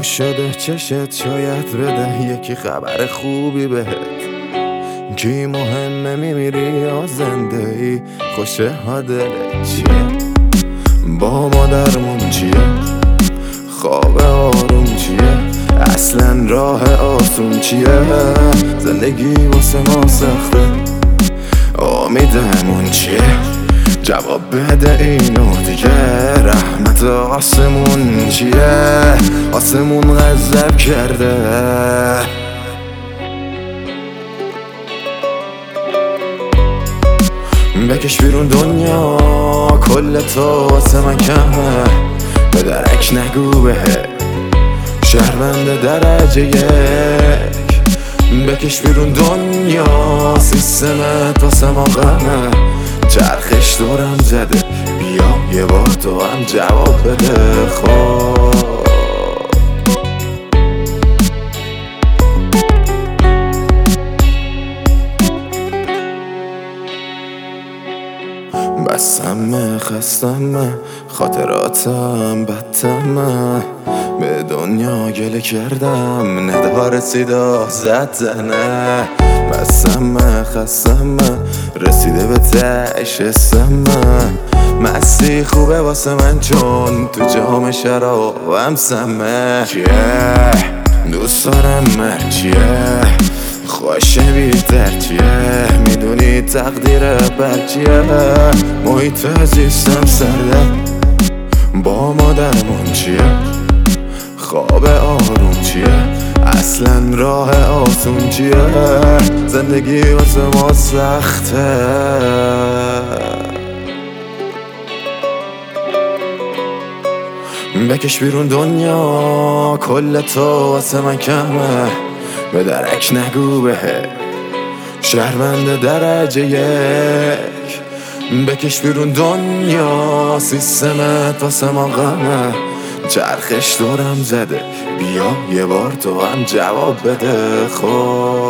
شده چشت شاید بده یکی خبر خوبی بهت. کی مهمه میمیری یا زنده ای؟ خوشه ها دلت چیه؟ با مادرمون چیه؟ خواب آروم چیه؟ اصلا راه آسون چیه؟ زندگی واسه ما سخته، امیدمون چیه؟ جواب بده اینو دیگه. رحمت آسمون چیه؟ آسمون غضب کرده. بکش بیرون دنیا، کل تو واسه من کمه. به درک نگو بهه، شهروند درجه یک. بکش بیرون دنیا، سیستمت واسه ما غمه. چرخش دورم زده، بیا یه بار تو هم جواب بده. خب بسمه، خستمه، خاطراتم بدتمه. به دنیا گله کردم، ندا رسیدا زد زنه. بسمه، خستمه، رسیده به تهش اسمه. مستی خوبه واسه من چون تو جام شرابم سمه. چیه؟ دوست دارم من چیه؟ خوشه بیتر چیه؟ میدونی تقدیر بر چیه؟ محیط زیستم سرده، با مادرمون چیه؟ خواب آروم چیه؟ اصلا راه آسون چیه؟ زندگی واسه ما سخته. بکش بیرون دنیا، کل تو واسه من کمه. به درک نگو بهه، شهروند درجه یک. بکش بیرون دنیا، سیستمت واسه ما غمه. چرخش دورم زده، بیا یه بار تو هم جواب بده. خب